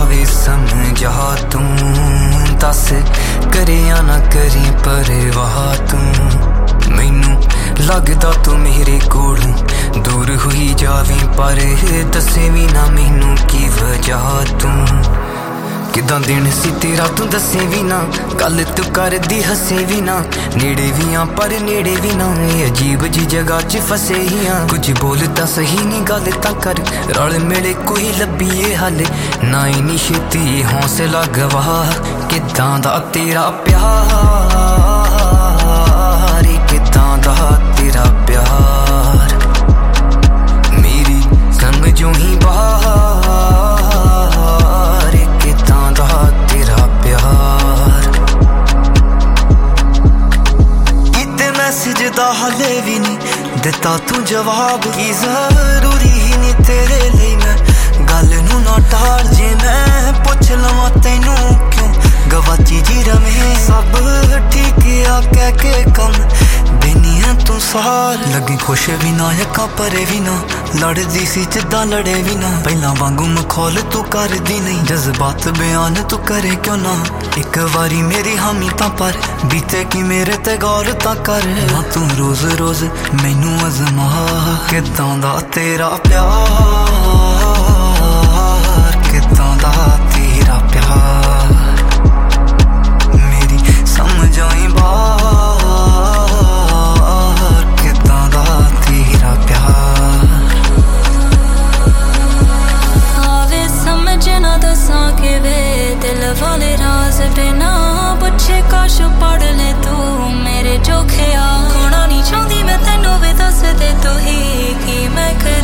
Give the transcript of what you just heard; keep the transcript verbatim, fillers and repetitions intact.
वे समझा तू दस करे या ना करी परवाह तू मैनू लगदा तू मेरे कोलों दूर हुई जावी पर दसे भी ना मैनू की वजह तू किदां दिन सी तेरा तू दसे भी ना गल तू करदी हसे भी ना नेड़े भी आ पर नेड़े भी ना अजीब जी जगह च फसे ही आ कुछ बोलदा सही नहीं गल तां कर रल मिले कोई लब्बीए हाले ना इनी छेती हौसला गवा किदां दा तेरा प्यार किदां दा तेरा प्यार मेरी समझों ही बाहर किदां दा तेरा प्यार इते मैसेज दा हाले भी नहीं दिता तू जवाब की जरूरी ही नहीं तेरे लिए मैं गल नू ना टाल जे मैं पुछ लवां तैनू क्यों गवाची जी रमे सब ठीक आ कह के कम देनी है तू सार लगी खुश भी ना यका परे भी ना लड़दी सी जिद्दां लड़े भी ना पहला वांगू मखौल तू कर दी नहीं जज्बात बयान तू करे क्यों ना एक बारी मेरी हामी तां पर बीते की मेरे ते गौर तां कर ना तू रोज रोज मैनू अजमा किदां दा तेरा प्यार किदां दा तेरा प्यार मेरी समझ आई बाहर किदां दा तेरा प्यार आवे समझ ना दसां के वे दिल वाले राज बिना पुछे काश पढ़ ले तू मेरे जो ख्याल खोना नहीं चाहती मैं तैनू वे दस दे तू ही की मैं कर